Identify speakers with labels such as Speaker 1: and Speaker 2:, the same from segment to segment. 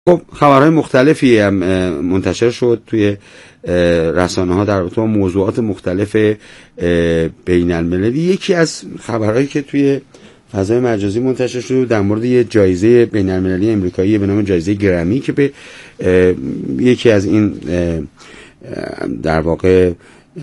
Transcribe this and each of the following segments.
Speaker 1: خب خبرهای مختلفی هم منتشر شد توی رسانه ها در رابطه با موضوعات مختلف بین المللی. یکی از خبرهایی که توی فضای مجازی منتشر شد در مورد یه جایزه بین المللی امریکایی به نام جایزه گرمی که به یکی از این در واقع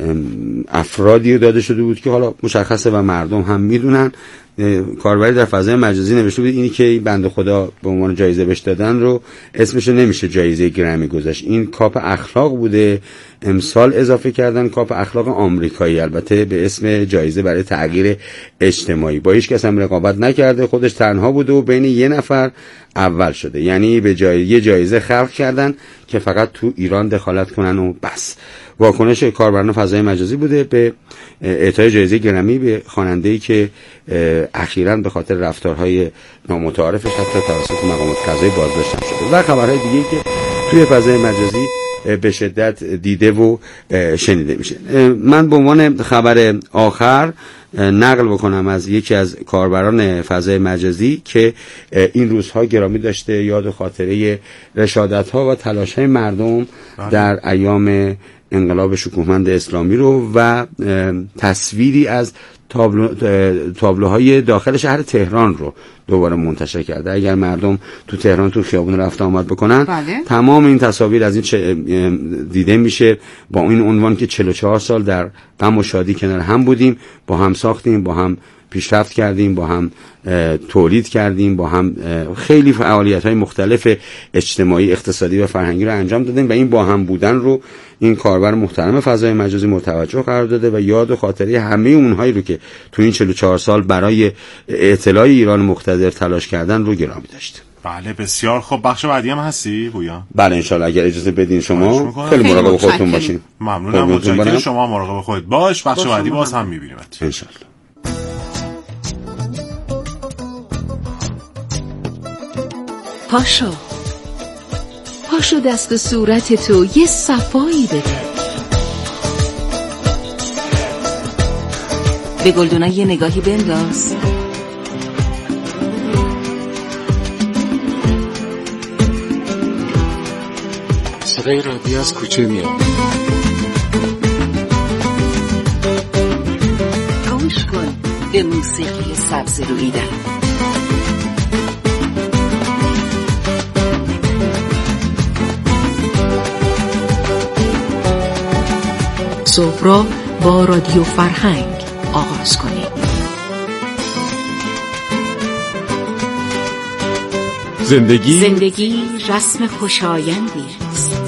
Speaker 1: افرادی داده شده بود که حالا مشخصه و مردم هم میدونن. کاربری در فضای مجازی نوشته بود اینی که بنده خدا به عنوان جایزه بهش دادن رو اسمش نمیشه جایزه گرمی گذاشت، این کاپ اخلاق بوده، امسال اضافه کردن کاپ اخلاق آمریکایی، البته به اسم جایزه برای تغییر اجتماعی. با هیچ کس هم رقابت نکرده، خودش تنها بوده و بین یه نفر اول شده. یعنی به یه جایزه خلق کردن که فقط تو ایران دخالت کنن و بس. واکنش کاربران فضای مجازی بوده به اعطای جایزه گرمی به خواننده‌ای که اخیراً به خاطر رفتارهای نامتعارفش حتی توسط مقامات قضایی بازداشت شده و خبرهای دیگه‌ای که توی فضای مجازی به شدت دیده و شنیده میشه. من به عنوان خبر آخر نقل بکنم از یکی از کاربران فضای مجازی که این روزها گرامی داشته یاد و خاطره رشادت‌ها و تلاش‌های مردم در ایام انقلاب شکوهمند اسلامی رو و تصویری از تابلوهای داخل شهر تهران رو دوباره منتشر کرده. اگر مردم تو تهران تو خیابون رفت آمد بکنن تمام این تصاویر از این دیده میشه با این عنوان که 44 سال در غم و شادی کنار هم بودیم، با هم ساختیم، با هم پیشرفت کردیم، با هم تولید کردیم، با هم خیلی فعالیت‌های مختلف اجتماعی، اقتصادی و فرهنگی رو انجام دادیم و این با هم بودن رو این کاربر محترم فضای مجازی متوجه قرار داده و یاد و خاطره همه اونهایی رو که تو این 44 سال برای اطلاع ایران مقتدر تلاش کردن رو گرامی داشته.
Speaker 2: بله بسیار خب. بخش بعدی هم هستی بویا؟
Speaker 1: بله انشالله اگر اجازه بدین شما خیلی مراقب خودتون باشین.
Speaker 2: ممنونم. متشکرم. شما مراقب خودت باش. بخش بعدی باز هم می‌بینیمت
Speaker 1: انشالله.
Speaker 3: پاشو دست صورت تو یه صفایی بده، به گلدونا یه نگاهی بنداز،
Speaker 4: صدای رادیو از کوچه میاد،
Speaker 3: گوش کن به موسیقی سبز رویده. صبح را با رادیو فرهنگ آغاز کنید. زندگی رسم خوشایندی است.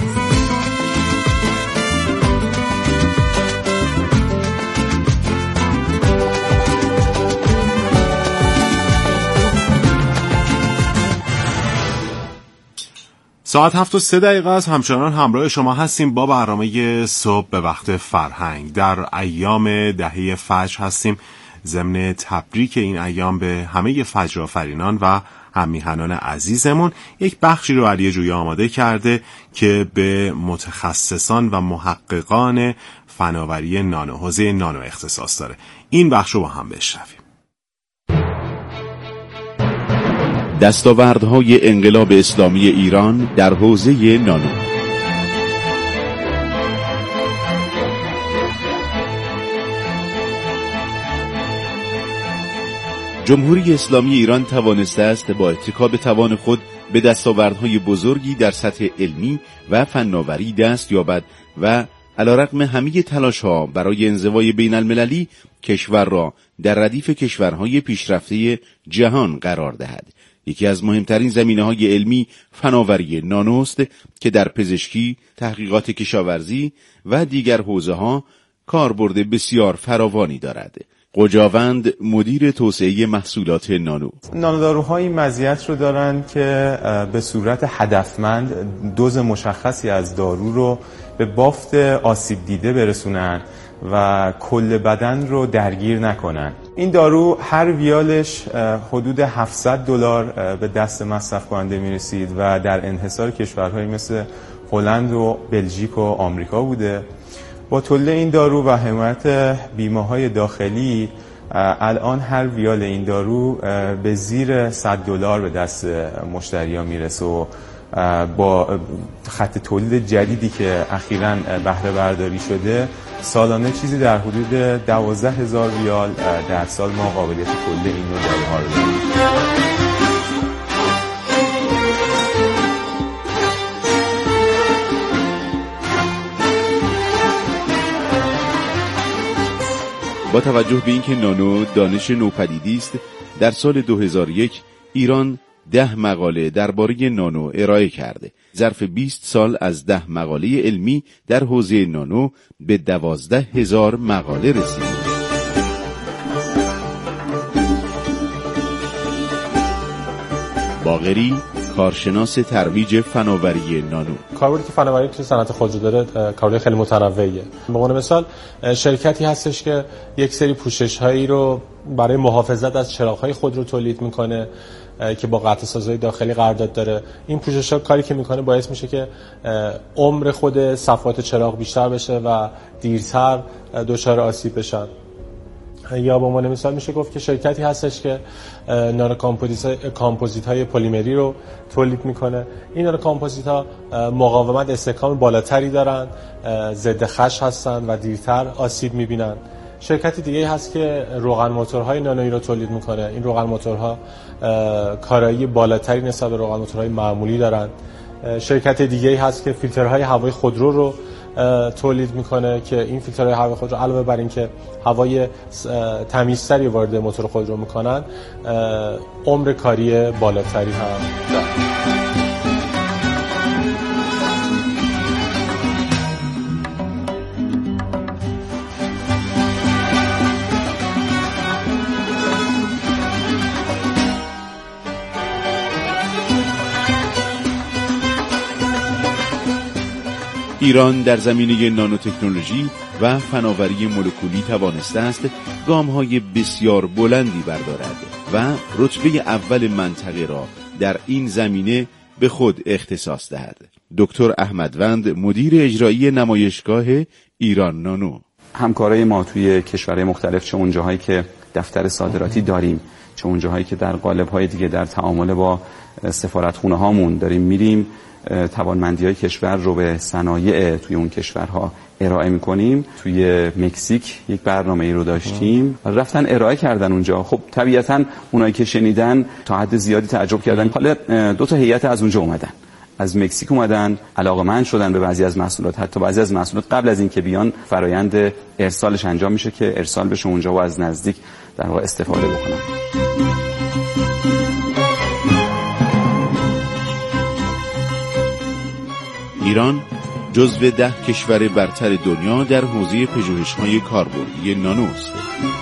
Speaker 2: ساعت 7:03 است. همچنان همراه شما هستیم با برنامه صبح به وقت فرهنگ. در ایام دهه فجر هستیم. ضمن تبریک این ایام به همه فجر آفرینان و هم‌میهنان عزیزمون یک بخشی رو علی جویا آماده کرده که به متخصصان و محققان فناوری نانو، حوزه نانو اختصاص داره. این بخش رو با هم بشنویم.
Speaker 5: دستاوردهای انقلاب اسلامی ایران در حوزه نانو. جمهوری اسلامی ایران توانسته است با اتکا به توان خود به دستاوردهای بزرگی در سطح علمی و فناوری دست یابد و علیرغم همه تلاش‌ها برای انزوای بین المللی کشور را در ردیف کشورهای پیشرفته جهان قرار دهد. یکی از مهمترین زمینه‌های علمی فناوری نانوست که در پزشکی، تحقیقات کشاورزی و دیگر حوزه‌ها کاربرد بسیار فراوانی دارد. قجاوند مدیر توسعه محصولات
Speaker 6: نانوداروها این مزیت رو دارن که به صورت هدفمند دوز مشخصی از دارو رو به بافت آسیب دیده برسونن و کل بدن رو درگیر نکنن. این دارو هر ویالش حدود $700 به دست مصرف کننده میرسید و در انحصار کشورهایی مثل هلند و بلژیک و آمریکا بوده. با تولید این دارو و حمایت بیمه‌های داخلی الان هر ویال این دارو به زیر $100 به دست مشتری‌ها میرسه و با خط تولید جدیدی که اخیراً بهره برداری شده سالانه چیزی در حدود 12,000 ریال در سال ما قابلیت تولید این نوع داروها رو داریم.
Speaker 5: با توجه به اینکه نانو دانش نوپدیدی است، در سال 2001 ایران 10 مقاله درباره نانو ارائه کرده. ظرف 20 سال از 10 مقاله علمی در حوزه نانو به 12,000 مقاله رسید. باقری، کارشناس ترویج فناوری نانو.
Speaker 7: کاربردی که فناوری توی صنعت خودرو داره کاربرد خیلی متنوعیه. به عنوان مثال شرکتی هستش که یک سری پوشش‌هایی رو برای محافظت از چراغ‌های خودرو تولید میکنه که با قطعه‌سازهای داخلی قرارداد داره. این پوشش‌ها کاری که میکنه باعث میشه که عمر خود صفحات چراغ بیشتر بشه و دیرتر دچار آسیب بشن. یا به عنوان مثال میشه گفت که شرکتی هستش که نانو کامپوزیت های پلیمری رو تولید میکنه. این نانو کامپوزیت ها مقاومت استحکام بالاتری دارن، ضد خش هستن و دیرتر آسیب میبینن. شرکت دیگه هست که روغن موتورهای نانویی رو تولید میکنه. این روغن موتورها کارایی بالاتری نسبت به روغن موتورهای معمولی دارن. شرکت دیگه هست که فیلترهای هوای خودرو رو تولید میکنه که این فیلترهای هوای خودرو علاوه بر اینکه هوای تمیزتری وارد موتور خودرو میکنن، عمر کاری بالاتری هم دارن.
Speaker 5: ایران در زمینه نانوتکنولوژی و فناوری مولکولی توانسته است گام‌های بسیار بلندی بردارد و رتبه اول منطقه را در این زمینه به خود اختصاص دهد. دکتر احمدوند، مدیر اجرایی نمایشگاه ایران نانو:
Speaker 8: همکارای ما توی کشورهای مختلف، چه اون جاهایی که دفتر صادراتی داریم، چه اون جاهایی که در قالب‌های دیگه در تعامل با سفارتخونه هامون داریم میریم توانمندی‌های کشور رو به صنایع توی اون کشورها ارائه می‌کنیم. توی مکزیک یک برنامه‌ای رو داشتیم، رفتن ارائه کردن اونجا. خب طبیعتاً اونایی که شنیدن تا حد زیادی تعجب کردن. حالا 2 هیئت از اونجا اومدن، از مکزیک اومدن، علاقه‌مند شدن به بعضی از محصولات. حتی بعضی از محصولات قبل از اینکه بیان فرایند ارسالش انجام میشه که ارسال بشه اونجا و از نزدیک در واقع استفاده بکنن.
Speaker 5: ایران جزو 10 کشور برتر دنیا در حوزه پژوهش‌های کاربردی نانو است.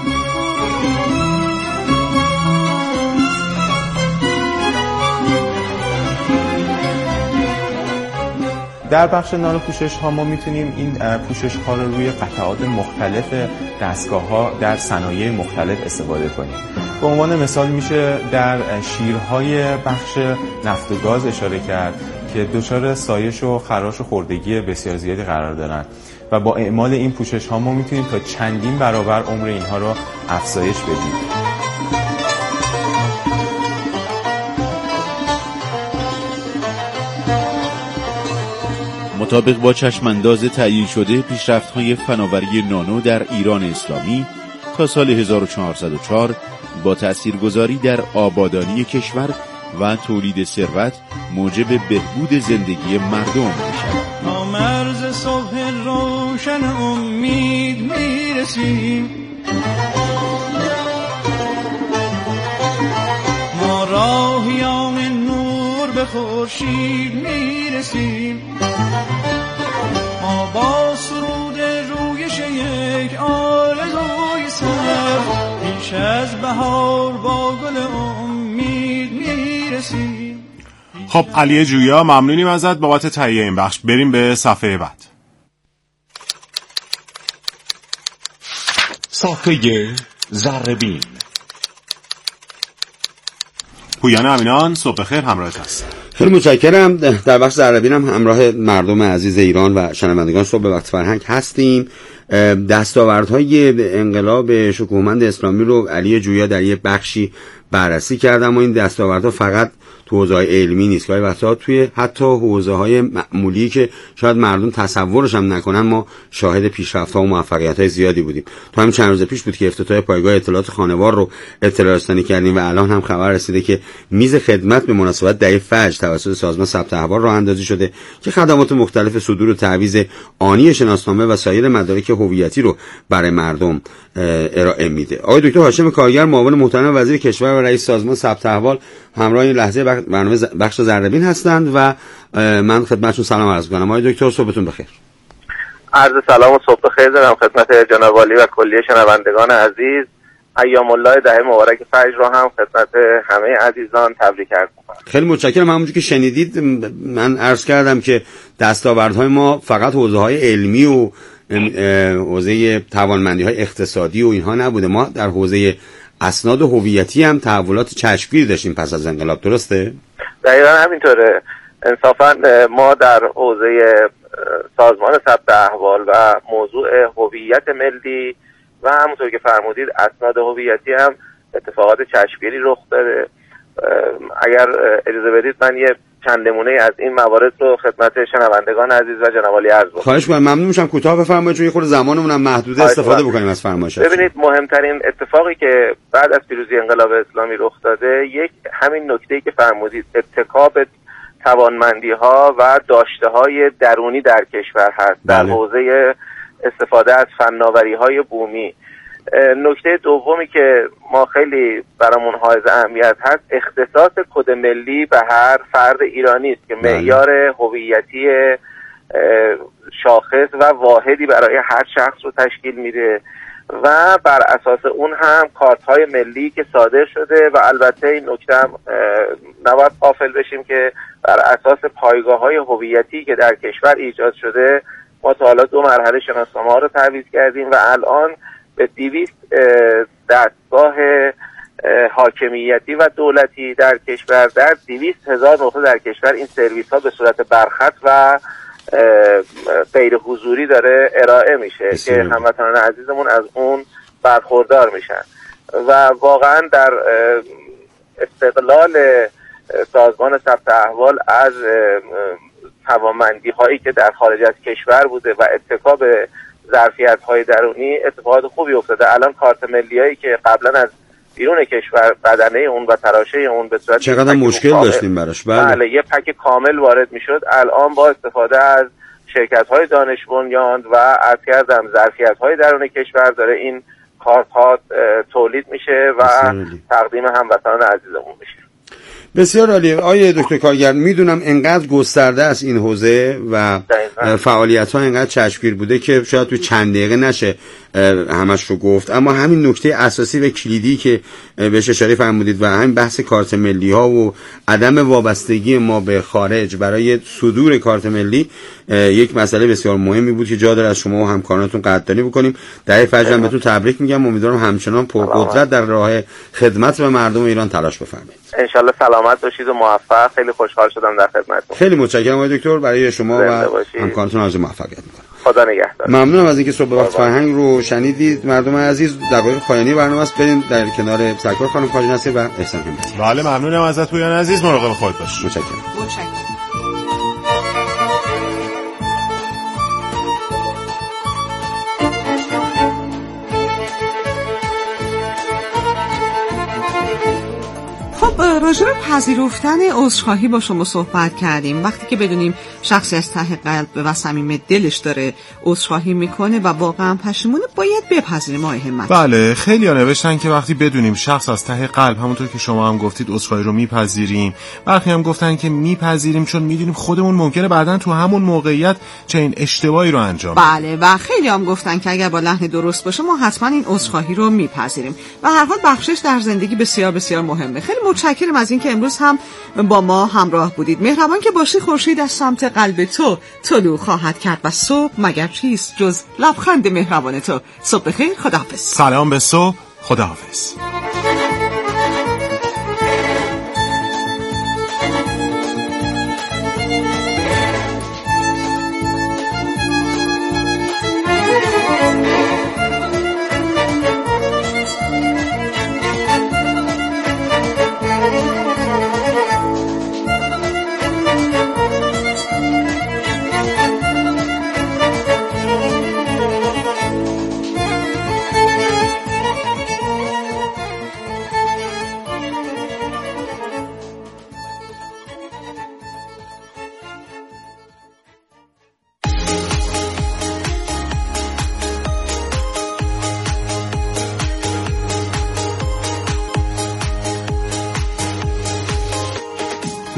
Speaker 6: در بخش نانو پوشش ها ما میتونیم این پوشش ها رو روی قطعات مختلف دستگاه ها در صنایع مختلف استفاده کنیم. به عنوان مثال میشه در شیرهای بخش نفت و گاز اشاره کرد که دچار سایش و خراش و خوردگی بسیار زیادی قرار دارن و با اعمال این پوشش ها ما میتونیم تا چندین برابر عمر اینها رو افزایش بدیم.
Speaker 5: مطابق با چشمانداز تعیین شده پیشرفت‌های فناوری نانو در ایران اسلامی تا سال 1404 با تأثیرگذاری در آبادانی کشور و تولید ثروت موجب بهبود زندگی مردم می‌شود.
Speaker 9: ما مرز صبح روشن امید میرسیم، ما راهیان نور به خورشید میرسیم، ما با سرود رویش یک آرزوی سر پیش از بهار با گل امید میرسیم.
Speaker 2: خب علی جویا، ممنونیم ازت بابت تهیه این بخش. بریم به صفحه بعد.
Speaker 10: صفحه ذره‌بین.
Speaker 2: پویان امینان، صبح خیر، همراهت هست.
Speaker 1: خیلی متشکرم. در بخش ذره‌بین هم همراه مردم عزیز ایران و شنوندگان صبح به وقت فرهنگ هستیم. دستاوردهای انقلاب شکوهمند اسلامی رو علی جویا در یک بخشی بررسی کردم و این دستاوردها فقط تو حوزه‌های علمی نیست، گاهی وقتا توی حتی حوزه‌های معمولی که شاید مردم تصورش هم نکنن ما شاهد پیشرفت‌ها و موفقیت‌های زیادی بودیم. تو همین چند روز پیش بود که افتتاح پایگاه اطلاعات خانوار رو اطلاع رسانی کردیم و الان هم خبر رسیده که میز خدمت به مناسبت دهه فجر توسط سازمان ثبت احوال راه اندازی شده که خدمات مختلف صدور و تعویض آنی شناسنامه و سایر مدارک هویتی رو برای مردم ارائه میده. آقای دکتر هاشم کارگر، معاون محترم وزیر کشور و رئیس سازمان ثبت احوال، همراه این لحظه برنامه بخش زربین هستند و من خدمتشون سلام عرض می‌کنم. آقای دکتر صبحتون بخیر.
Speaker 11: عرض سلام و صبح بخیر دارم خدمت جناب عالی و کلیه شنوندگان عزیز. ایام الله دهه مبارک فجر رو هم خدمت همه عزیزان تبریک عرض می‌کنم.
Speaker 1: خیلی متشکرم. همونجوری که شنیدید من عرض کردم که دستاوردهای ما فقط حوزه‌های علمی و حوزه توانمندی‌های اقتصادی و اینها نبوده، ما در حوزه اسناد هویتی هم تحولات چشمگیری داشتیم پس از انقلاب، درسته؟
Speaker 11: دقیقاً همینطوره. انصافاً ما در حوزه سازمان ثبت احوال و موضوع هویت ملی و همونطور که فرمودید اسناد هویتی هم اتفاقات چشمگیری رخ داده. اگر اجازه بدید من یه چند نمونه از این موارد رو خدمت شنوندگان عزیز و جناب عالی عرض بکنم.
Speaker 1: خواهش می‌کنم. ممنون میشم کوتاه بفرمایید چون یه خورده زمانمون هم محدوده، استفاده بکنیم از فرمایشات.
Speaker 11: ببینید مهمترین اتفاقی که بعد از پیروزی انقلاب اسلامی رخ داده یک همین نکته‌ای که فرمودید اتکا به توانمندی‌ها و داشته‌های درونی در کشور هست در حوزه استفاده از فناوری‌های بومی. نکته دومی که ما خیلی برامون حائز اهمیت هست اختصاص کد ملی به هر فرد ایرانی است که معیار هویتی شاخص و واحدی برای هر شخص رو تشکیل میده و بر اساس اون هم کارت‌های ملی که صادر شده و البته این نکته هم نباید غافل بشیم که بر اساس پایگاه‌های هویتی که در کشور ایجاد شده ما تا حالا 2 مرحله شناسنامه‌ها رو تعویض کردیم و الان به 200 دستگاه حاکمیتی و دولتی در کشور در 200,000 نقطه در کشور این سرویس ها به صورت برخط و غیر حضوری داره ارائه میشه که هموطنان عزیزمون از اون برخوردار میشن و واقعا در استقلال سازمان ثبت احوال از توانمندی هایی که در خارج از کشور بوده و اتکا به ظرفیت های درونی اتفاقات خوبی افتاده. الان کارت ملی هایی که قبلا از بیرون کشور بدنه اون و تراشه اون به صورت
Speaker 1: چقدر مشکل داشتیم براش،
Speaker 11: بله یه پک کامل وارد میشد، الان با استفاده از شرکت های دانش بنیان و عرض کردم ظرفیت های درون کشور داره این کارت ها تولید میشه و تقدیم هموطنان عزیزمون میشه.
Speaker 1: بسیار عالی. آیه دکتر کارگر، میدونم انقدر گسترده است این حوزه و فعالیت ها انقدر چشمگیر بوده که شاید توی چند دقیقه نشه همش رو گفت، اما همین نکته اساسی و کلیدی که بهش اشاره فرمودید و همین بحث کارت ملی ها و عدم وابستگی ما به خارج برای صدور کارت ملی یک مسئله بسیار مهمی بود که جا داره از شما و همکارانتون قدردانی بکنیم. دهه فجر هم بهتون تبریک میگم، امیدوارم همچنان پرقدرت در راه خدمت به مردم ایران تلاش بفرمایید.
Speaker 11: ان شاءالله سلامت باشید و موفق. خیلی خوشحال شدم در خدمتتون.
Speaker 1: خیلی متشکرم آقای دکتر، برای شما و همکارانتون آرزوی موفقیت میکنم.
Speaker 11: خدا نگهدار.
Speaker 1: ممنونم از اینکه صبح وقت فرهنگ رو شنیدید. مردم عزیز، دقایق پایانی برنامه است، بریم در کنار سرکار خانم خواجه نصیر و احسان همتی.
Speaker 2: بله ممنونم ازت پویان عزیز، مراقب خودت باش.
Speaker 1: متشکرم.
Speaker 12: راجع به پذیرفتن عذرخواهی با شما صحبت کردیم. وقتی که بدونیم شخصی از ته قلب و صمیم دلش داره عذرخواهی میکنه و واقعا پشیمونه، باید بپذیریم. آقای همت،
Speaker 2: بله خیلی‌ها نوشتن که وقتی بدونیم شخص از ته قلب، همونطور که شما هم گفتید، عذرخواهی رو میپذیریم. برخی هم گفتن که میپذیریم چون میدونیم خودمون ممکنه بعداً تو همون موقعیت چنین اشتباهی رو انجام بدیم.
Speaker 12: بله و خیلی هم گفتن که اگر با لحن درست باشه ما حتما این عذرخواهی رو میپذیریم. و هر حال بخشش در زندگی بسیار بسیار مهمه. خیلی متشکرم از اینکه امروز هم با ما همراه بودید. مهربان که باشی، خورشید از سمت قلب تو طلوع خواهد کرد و صبح مگر چیست جز لبخند مهربان تو. صبح بخیر، خداحافظ.
Speaker 2: سلام به صبح، خداحافظ.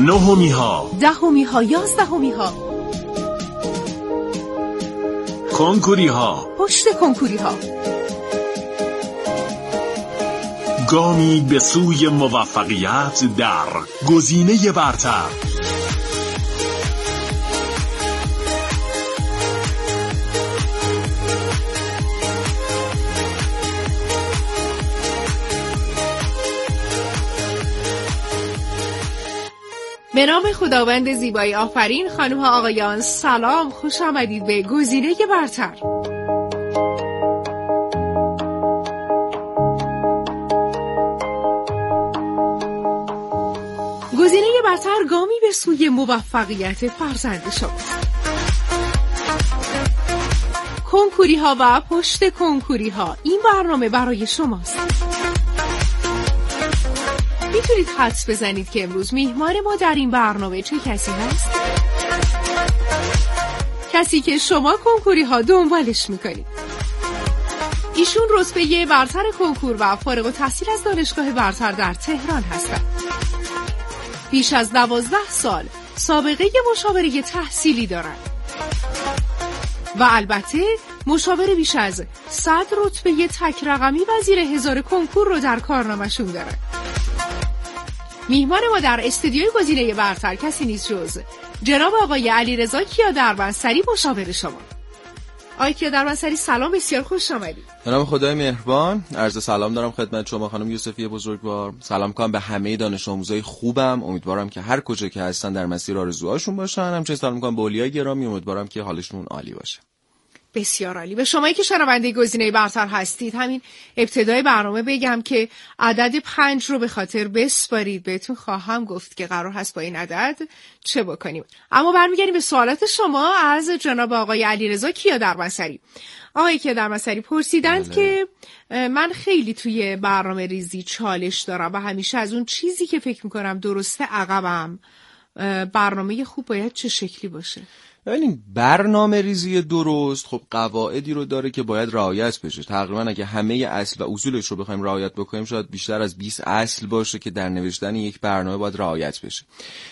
Speaker 10: نهمی ها،
Speaker 13: دهمی ها، 11می ها،
Speaker 10: کنکوری ها،
Speaker 13: پشت کنکوری ها،
Speaker 10: گامی به سوی موفقیت در گزینه برتر.
Speaker 13: به نام خداوند زیبایی آفرین. خانم ها آقایان سلام، خوش آمدید به گزینه برتر. گزینه برتر گامی به سوی موفقیت فرزند شماست. کنکوری ها و پشت کنکوری ها، این برنامه برای شماست. میتونید حدس بزنید که امروز میهمان ما در این برنامه چه کسی هست؟ کسی که شما کنکوری ها دنبالش میکنید. ایشون رتبه برتر کنکور و فارغ التحصیل از دانشگاه برتر در تهران هستند. بیش از 12 سال سابقه مشاوره تحصیلی دارند و البته مشاور بیش از 100 رتبه تک رقمی و زیر 1000 کنکور رو در کارنامه‌شون دارند. میهمان ما در استودیوی گزینه برتر کسی نیست جز جناب آقای علیرضا کیادربنصری، مشاور شما. آقای کیادربنصری سلام، بسیار خوش آمدید.
Speaker 14: به نام خدای مهربان عرض سلام دارم خدمت شما خانم یوسفی بزرگوار. سلام کنم به همه دانش آموزای خوبم، امیدوارم که هر کجا که هستن در مسیر آرزوهاشون باشن. همچنین سلام می‌کنم به اولیای گرامی، امیدوارم که حالشون عالی باشه.
Speaker 13: بسیار عالی. به شمایی که شنونده گزینه برتر هستید همین ابتدای برنامه بگم که عدد 5 رو به خاطر بسپارید. بهتون خواهم گفت که قرار هست با این عدد چه بکنیم. اما برمیگردیم به سوالات شما از جناب آقای علیرضا کیادربنصری. آقای کیادربنصری پرسیدند که من خیلی توی برنامه ریزی چالش دارم و همیشه از اون چیزی که فکر میکنم درسته عقبم. برنامه خوب باید چه شکلی باشه؟
Speaker 14: ببینید برنامه ریزی درست خب قواعدی رو داره که باید رعایت بشه. تقریبا اگه همه اصل و اصولش رو بخوایم رعایت بکنیم شاید بیشتر از 20 اصل باشه که در نوشتن یک برنامه باید رعایت بشه.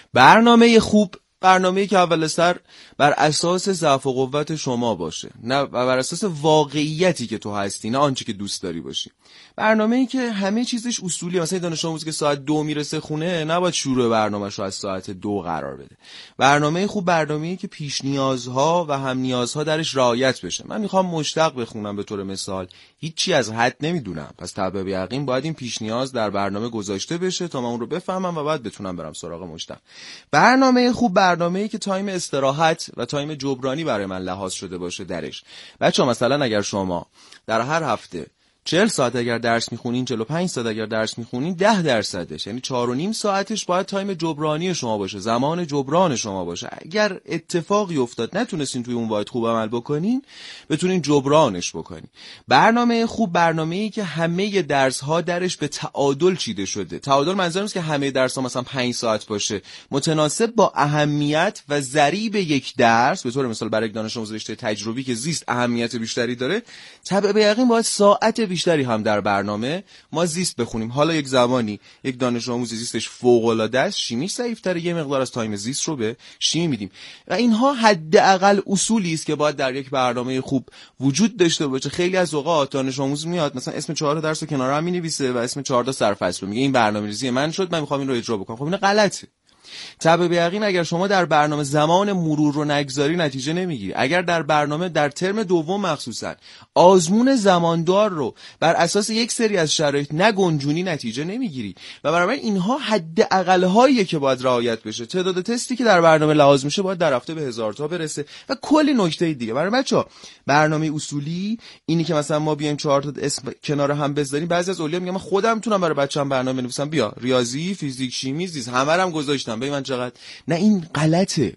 Speaker 14: برنامه خوب برنامه‌ای که اول سر بر اساس ضعف و قوت شما باشه، نه بر اساس واقعیتی که تو هستی، نه آنچه که دوست داری باشی. برنامه‌ای که همه چیزش اصولیه. مثلا دانش آموزی که ساعت 2 میرسه خونه نباید شروع برنامه‌شو از ساعت 2 قرار بده. برنامه خوب برنامه‌ای که پیش نیازها و هم نیازها درش رعایت بشه. من میخوام مشتق بخونم به طور مثال، هیچی از حد نمیدونم، پس طبع یقین باید این پیش نیاز در برنامه گذاشته بشه تا من اون رو بفهمم و بعد بتونم برم سراغ مشتق. برنامه خوب برنامه‌ای که تایم استراحت و تایم جبرانی برای من لحاظ شده باشه درش. بچه‌ها مثلا اگر شما در هر هفته 40 ساعت اگر درس میخونین، 45 ساعت اگر درس میخونین، 10% یعنی 4.5 ساعتش باید تایم جبرانی شما باشه، زمان جبران شما باشه. اگر اتفاقی افتاد نتونستین توی اون واحد خوب عمل بکنین، بتونین جبرانش بکنین. برنامه خوب برنامه‌ای که همه درس ها درش به تعادل چیده شده. تعادل منظورم است که همه درس ها مثلا 5 ساعت باشه، متناسب با اهمیت و ضریب یک درس. به طور مثال برای دانش آموز رشته تجربی که زیست اهمیت بیشتری داره، طبع به یقین باید ساعت بیشتری هم در برنامه ما زیست بخونیم. حالا یک زمانی یک دانش آموز زیستش فوق العاده است، شیمیش ضعیف‌تره، یه مقدار از تایم زیست رو به شیمی میدیم. و اینها حداقل اصولی است که باید در یک برنامه خوب وجود داشته باشه. خیلی از اوقات دانش آموز میاد مثلا اسم 4 درس رو کنار هم می‌نویسه و اسم 4 سرفصل رو میگه این برنامه‌ریزی من شد، من می‌خوام این رو اجرا بکنم. خب این غلطه. طبع به یقین اگر شما در برنامه زمان مرور رو نگذاری نتیجه نمیگیری. اگر در برنامه در ترم دوم مخصوصا آزمون زماندار رو بر اساس یک سری از شرایط نگنجونی نتیجه نمیگیری. و برای اینها حداقل هایی که باید رعایت بشه. تعداد تستی که در برنامه لحاظ میشه باید در هفته به 1000 تا برسه و کلی نکته دیگه. برای بچه‌ها برنامه اصولی اینی که مثلا ما بیایم 4 تا اسم کنار هم بذاریم. بعضی از اولیا میگن من خودم میتونم برای بچه‌ام برنامه بنویسم، بیا ریاضی، فیزیک، شیمی، زیست همه رو هم گذاشتم من چقدر. نه این غلطه.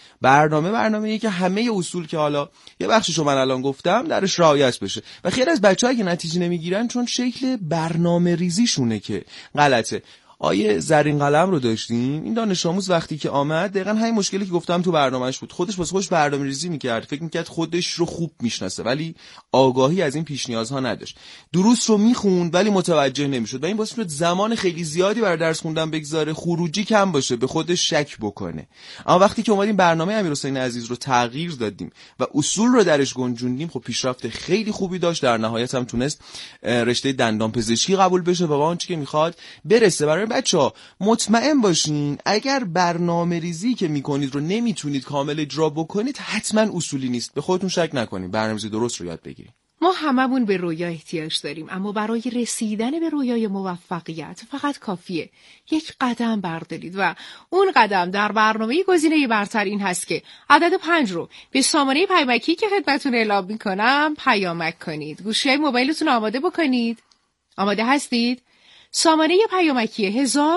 Speaker 14: برنامه‌ای که همه اصول که حالا یه بخشیشو من الان گفتم درش رعایت بشه. و خیلی از بچه‌ها که نتیجه نمیگیرن چون شکل برنامه ریزیشونه که غلطه. آیه زرین قلم رو داشتیم. این دانش آموز وقتی که آمد دقیقاً همین مشکلی که گفتم تو برنامه‌اش بود. خودش واسه خودش برنامه‌ریزی می‌کرد، فکر می‌کرد خودش رو خوب میشناسه ولی آگاهی از این پیش نیازها نداشت. دروس رو میخوند ولی متوجه نمیشد و این باعث شد زمان خیلی زیادی برای درس خوندن بگذاره، خروجی کم باشه، به خودش شک بکنه. اما وقتی که اومدیم برنامه امیرحسین عزیز رو تغییر دادیم و اصول رو درش گنجوندیم، خب پیشرفت خیلی خوبی داشت. در نهایت هم تونست رشته دندان پزشکی قبول بشه و با آنچه که میخواد برسه. برای بچه‌ها مطمئن باشین اگر برنامه‌ریزی که میکنید رو نمیتونید کامل اجرا بکنید، حتما اصولی نیست. به خودتون شک نکنید، برنامه‌ریزی درست رو یاد بگیرید.
Speaker 13: ما هممون به رویا احتیاج داریم، اما برای رسیدن به رویای موفقیت فقط کافیه یک قدم بردارید و اون قدم در برنامه گزینه برتر این هست که عدد 5 رو به سامانه پیامکی که خدمتتون اعلام میکنم پیامک کنید. گوشی موبایلتون آماده بکنید. آماده هستید؟ سامانه پیامکی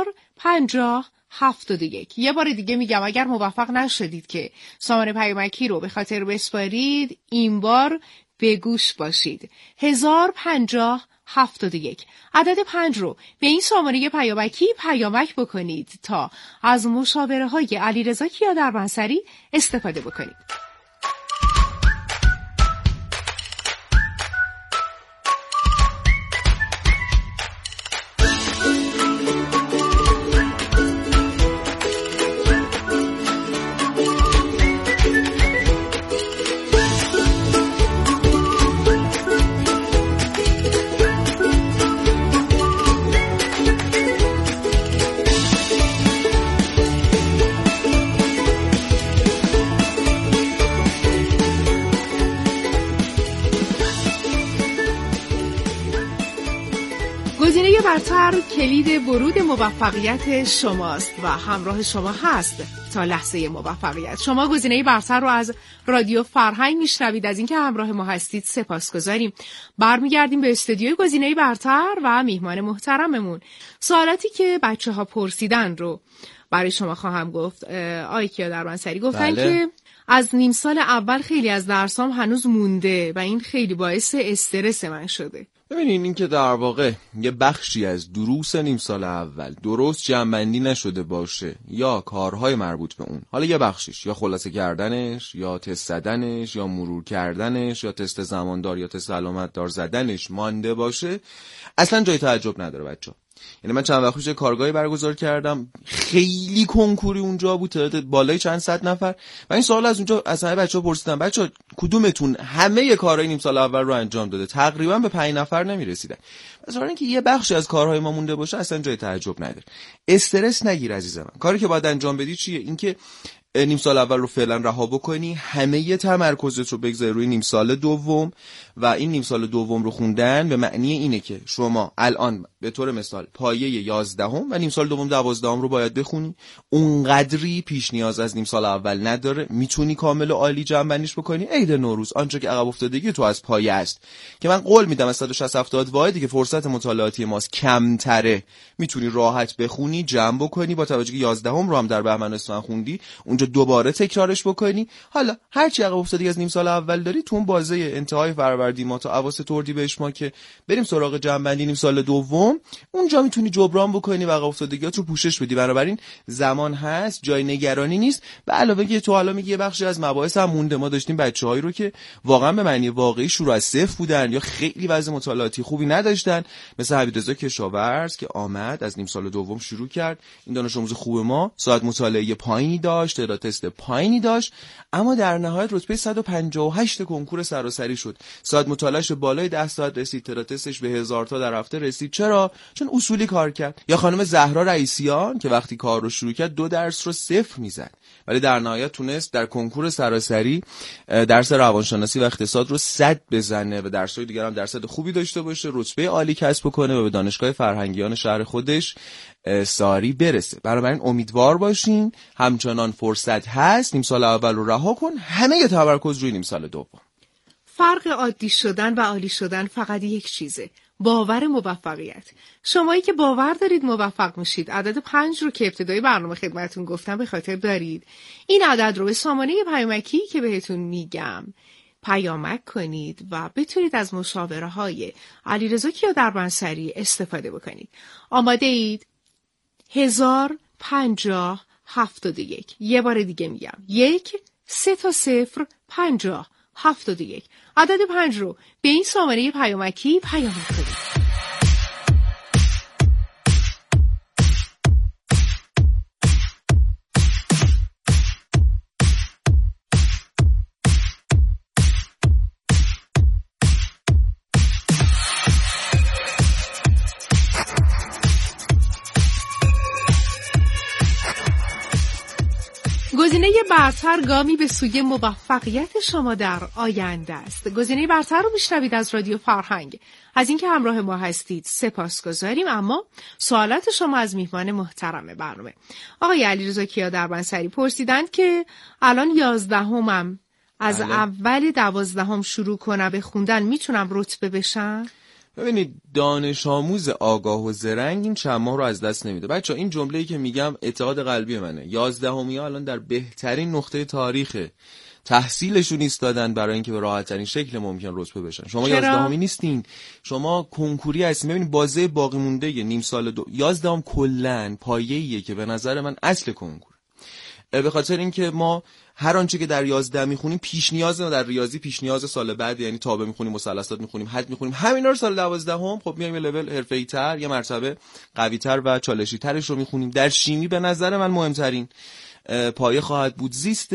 Speaker 13: 105071. یه بار دیگه میگم اگر موفق نشدید که سامانه پیامکی رو به خاطر بسپارید، این بار به گوش باشید. 105071. عدد 5 رو به این سامانه پیامکی پیامک بکنید تا از مشاوره های علیرضا کیادربنصری استفاده بکنید. گزینه برتر کلید ورود موفقیت شماست و همراه شما هست تا لحظه موفقیت. شما گزینه برتر رو از رادیو فرهنگ میشنوید. از اینکه همراه ما هستید سپاسگزاریم. برمیگردیم به استودیوی گزینه برتر و میهمان محترممون. سوالاتی که بچه‌ها پرسیدن رو برای شما خواهم گفت. آقای کیادربنصری گفتن که از نیم سال اول خیلی از درسام هنوز مونده و این خیلی باعث استرس من شده.
Speaker 14: ببینین این که در واقع یه بخشی از دروس نیم سال اول درست جمع‌بندی نشده باشه یا کارهای مربوط به اون، حالا یه بخشیش یا خلاصه کردنش یا تست زدنش یا مرور کردنش یا تست زماندار یا تست علامت دار زدنش مانده باشه، اصلا جای تعجب نداره بچه‌ها. یعنی من چند وقت پیش کارگاهی برگزار کردم، خیلی کنکوری اونجا بود، تعداد بالای چند صد نفر، و این سوال از اونجا از همه بچه‌ها پرسیدم بچه‌ها کدومتون همه کارهای نیم سال اول رو انجام داده؟ تقریبا به 5 نفر نمی‌رسیدن. مثلا اینکه یه بخشی از کارهای ما مونده باشه اصلا جای تعجب نداره. استرس نگیر عزیز من. کاری که باید انجام بدی چیه؟ اینکه نیم سال اول رو فعلا رها بکنی، همه تمرکزت رو بگذاری روی نیم سال دوم و این نیم سال دوم رو خوندن به معنی اینه که شما الان به طور مثال پایه 11 و نیم سال دوم 12 رو باید بخونی. اونقدری پیش نیاز از نیم سال اول نداره، میتونی کامل و عالی جمع‌بندیش بکنی. عید نوروز آنچه که عقب افتادگی تو از پایه است که من قول میدم از 160-70 واحدی که فرصت مطالعاتی ماست کمتره، میتونی راحت بخونی، جمع بکنی، با توجه که 11 رو هم در بهمن اسفند خوندی اونجا دوباره تکرارش بکنی. حالا هر چی عقب افتادگی از نیم سال اول داری تو اون بازه انتهای فروردین ما تا اواسط اردیبهشت ما که بریم سراغ جمع‌بندی نیم سال دوم، اونجا میتونی جبران بکنی و عقب افتادگیات رو پوشش بدی. بنابراین زمان هست، جای نگرانی نیست. به علاوه اینکه تو حالا میگی یه بخشی از مباحث هم مونده، ما داشتیم بچه‌هایی رو که واقعا به معنی واقعی شروع از صفر بودن یا خیلی وضع مطالعاتی خوبی نداشتن، مثل حمیدرضا کشاورز که آمد از نیم سال دوم شروع کرد. این دانش آموز خوب ما ساعت مطالعه پایینی داشت، تعداد تست پایینی داشت، اما در نهایت رتبه 158 کنکور سراسری شد. ساعت مطالعهش بالای 10 ساعت رسید، تعداد تستش به 1000 تا در هفته رسید. چرا؟ چون اصولی کار کرد. یا خانم زهرا رئیسیان که وقتی کار رو شروع کرد 2 درس رو 0 میزد، ولی در نهایت تونست در کنکور سراسری درس روانشناسی و اقتصاد رو 100 بزنه و درس‌های دیگر هم درصد خوبی داشته باشه، رتبه عالی کسب کنه و به دانشگاه فرهنگیان شهر خودش ساری برسه. بنابراین امیدوار باشین، همچنان فرصت هست. نیم سال اول رو رها کن، همه تمرکز روی نیم سال دوم.
Speaker 13: فرق عادی شدن و عالی شدن فقط یک چیزه، باور موفقیت. شمایی که باور دارید موفق میشید، عدد 5 رو که ابتدای برنامه خدمتتون گفتم به خاطر دارید. این عدد رو به سامانه پیامکی که بهتون میگم پیامک کنید و بتونید از مشاوره های علیرضا کیادربنصری استفاده بکنید. آماده اید؟ 105071. یه بار دیگه میگم 1-3-0-50-71. عدد 5 رو به این شماره پیامکی پیام کنید. گزینه برتر گامی به سوی موفقیت شما در آینده است. گزینه برتر رو میشنوید از رادیو فرهنگ. از اینکه همراه ما هستید سپاسگزاریم. اما سوالات شما از میهمان محترم برنامه آقای علیرضا کیادربنصری پرسیدند که الان 11ام از اول 12ام شروع کنم به خوندن میتونم رتبه بشم؟
Speaker 14: ببینید دانش آموز آگاه و زرنگ این چند ماه رو از دست نمیده. بچه‌ها این جمله‌ای که میگم اعتقاد قلبی منه. 11امی‌ها الان در بهترین نقطه تاریخ تحصیلشون ایستادن برای اینکه به راحت‌ترین شکل ممکن رتبه بشن. شما 11امی نیستین، شما کنکوری هستین. ببینید بازه باقی مونده نیم سال 11ام کلاً پایه‌ایه که به نظر من اصل کنکور. به خاطر اینکه ما هر آنچه که در 11 میخونیم پیش نیاز در ریاضی پیش نیاز سال بعد، یعنی تابع میخونیم، مثلثات میخونیم، حد میخونیم، همینا رو سال 12ام خب میایم یه لول حرفه‌ای‌تر، یه مرتبه قوی‌تر و چالشی‌ترش رو میخونیم. در شیمی به نظر من مهمترین پایه خواهد بود زیست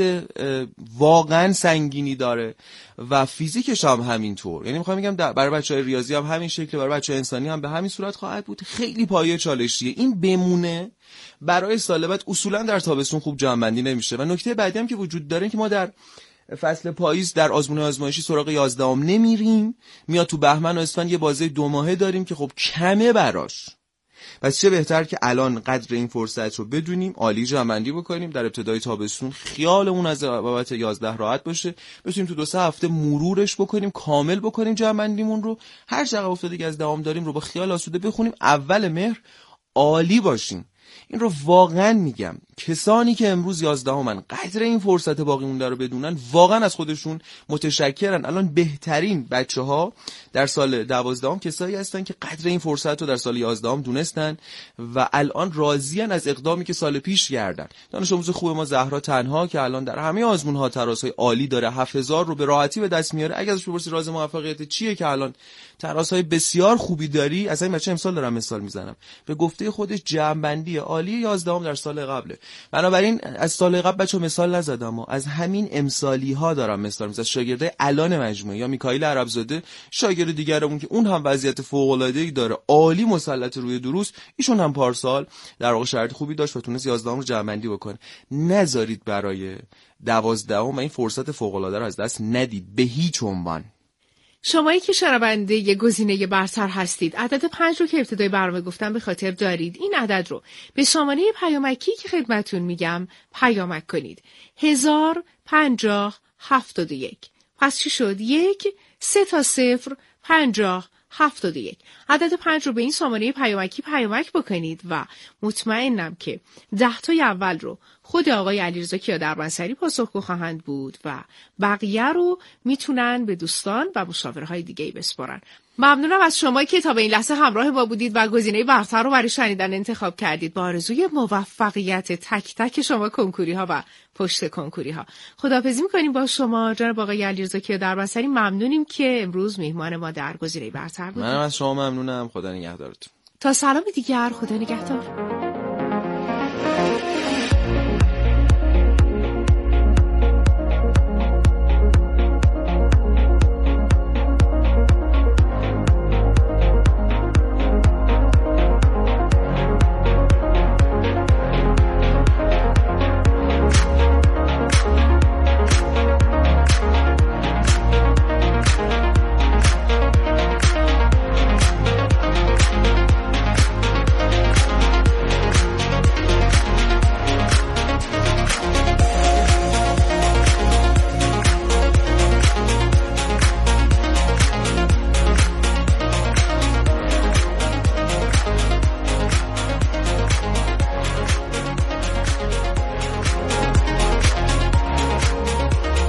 Speaker 14: واقعا سنگینی داره و فیزیکش هم همینطور. یعنی میخوام بگم برای بچهای ریاضی هم همین شکل، برای بچهای انسانی هم به همین صورت خواهد بود. خیلی پایه چالشیه. این بمونه برای سال بعد اصولا در تابستون خوب جمع‌بندی نمیشه. و نکته بعدی هم که وجود داره که ما در فصل پاییز در آزمون آزمایشی سراغ 11ام نمیریم، میاد تو بهمن و اسفند یه بازه 2 ماهه داریم که خب کمه براش. پس چه بهتر که الان قدر این فرصت رو بدونیم، عالی جمع‌بندی بکنیم، در ابتدای تابستون خیالمون از بابت 11 راحت باشه، بتونیم تو 2-3 هفته مرورش بکنیم، کامل بکنیم جمع‌بندیمون رو، هر چقدر افتاده که از دوام داریم رو با خیال آسوده بخونیم، اول مهر عالی باشیم. این رو واقعا میگم، کسانی که امروز 11 قدر این فرصت باقی مونده رو بدونن واقعا از خودشون متشکرن. الان بهترین بچه‌ها در سال 12 کسایی هستن که قدر این فرصت رو در سال 11 دونستن و الان راضیان از اقدامی که سال پیش کردن. دانش آموز خوب ما زهرا تنها که الان در همه آزمون‌ها تراس‌های عالی داره، 7000 رو به راحتی به دست میاره. اگه ازش بپرسی راز موفقیت چیه که الان تراس‌های بسیار خوبی داری، از این بچه امسال دارم مثال میزنم، به گفته خودش جمع‌بندی عالی 11 در سال قبله. بنابراین از سال قبل بچه‌ها مثال نزدم و از همین امسالی‌ها دارم مثال میزنم. شاگردای الان مجموعه یا میکائیل عربزاده، شاگرد دیگرمون که اون هم وضعیت فوق‌العاده‌ای داره، عالی مسلط روی دروس، ایشون هم پارسال در واقع شرایط خوبی داشت و تونست 11 رو جمع‌بندی بکنه. نذارید برای 12 و این فرصت فوق‌العاده رو از دست ندید به هیچ عنوان.
Speaker 13: شمایی که شنونده ی گزینه برتر هستید، عدد 5 رو که ابتدای برنامه گفتم به خاطر دارید. این عدد رو به شماره پیامکی که خدمتون میگم پیامک کنید. 105071. پس چی شد؟ 1-3-0-50-71. عدد 5 رو به این شماره پیامکی پیامک بکنید و مطمئنم که 10 تای اول رو خود آقای علیرضا کیادربنصری پاسخگو خواهند بود و بقیه رو میتونن به دوستان و مشاورهای دیگه‌ای بسپارن. ممنونم از شما که تا به این لحظه همراه ما بودید و گزینه برتر رو برای شنیدن انتخاب کردید. با آرزوی موفقیت تک تک شما کنکوری ها و پشت کنکوری ها خداحافظی می‌کنیم با شما. جناب آقای علیرضا کیادربنصری ممنونیم که امروز میهمان ما در گزینه برتر بودید.
Speaker 14: منم از شما ممنونم. خدا نگهدارتون.
Speaker 13: تا سلام دیگر، خدا نگهدار.